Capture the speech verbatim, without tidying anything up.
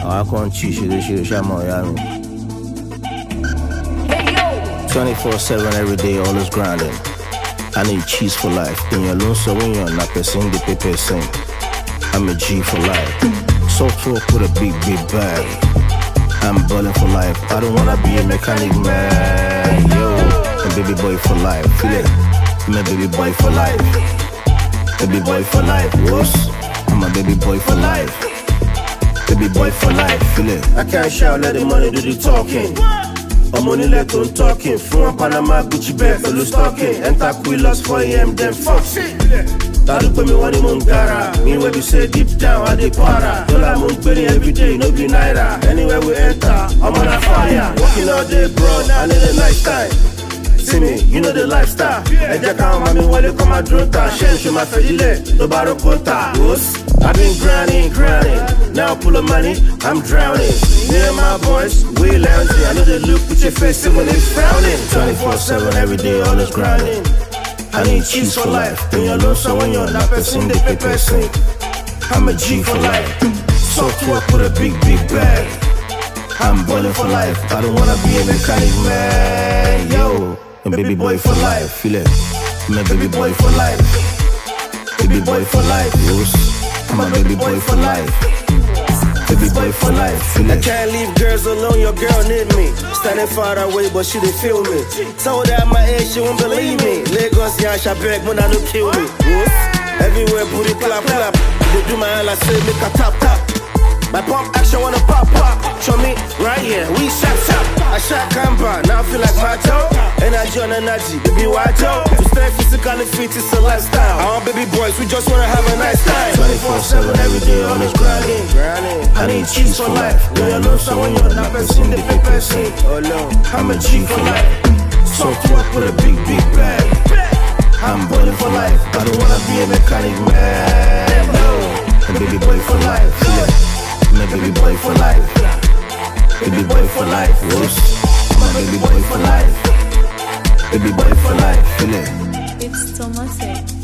I can't cheat you, this shit, Shamo, Yami. twenty-four seven every day, always grinding. I need cheese for life. In your loan, so when you're not person, the paper sing. I'm a G for life. Software put a big, big bag. I'm balling for life. I don't wanna be a mechanic, man. Yo, I'm baby boy for life. Feel it? I'm a baby boy for life. Baby boy for life. Whoops. I'm a baby boy for life. Baby boy for life. Feel it? I can't shout, let the money do the talking. I'm only let on talking. From Panama, Gucci bag, fellow stalking. Enter Quillos four A M, then fuck shit. Tadu put me one in Mungara. Me where we say deep down, I dey para. Dollar Mungberry every day, no be naira. Anywhere we enter, I'm on a fire. Working all day, bro, I need a lifestyle. See me, you know the lifestyle. Eja count, mommy, when they come out drunk, shame, show my fedile, no baro conta. I've been grinding, grinding. Now full of money, I'm drowning. Me and my boys, we lounging. I know they look with your face when they frowning. twenty-four seven every day, always grinding. I need cheese for life. When you're low, so when you're not person, the paper sing. I'm a G for life. Software put a big, big bag. I'm balling for life. I don't wanna be a mechanic, man. Yo, I'm baby boy for life. Feel it? I'm a baby boy for life. Baby boy for life, yes. I'm a baby boy for life. Baby boy for life, feel it? I can't leave girls alone, your girl need me. Standing far away, but she didn't feel me. Told her at my age, she won't believe me. Lagos, yeah, she beg when I don't kill me. Yes. Everywhere, booty clap, clap. They do my all, I say, make a tap, tap. My pump action wanna pop, pop. Show me right here, we shot, shot. I shot Kamba, now I feel like Macho. Energy on energy, baby, watch out. To stay physically fit, it's a lifestyle. Our baby boys, we just wanna have a nice time. twenty-four seven every day, always grinding. I need cheese for life. When you're low, so when you're not person, the paper sing. Oh no, I'm a G for life. Software put a big, big bag. I'm balling for life. I don't wanna be a mechanic, man. No, I'm a baby boy for life. Yeah. I'm a baby boy for life. Baby boy for life, yes. I'm a baby boy for life. Baby boy for life, feel it? It's Thomas.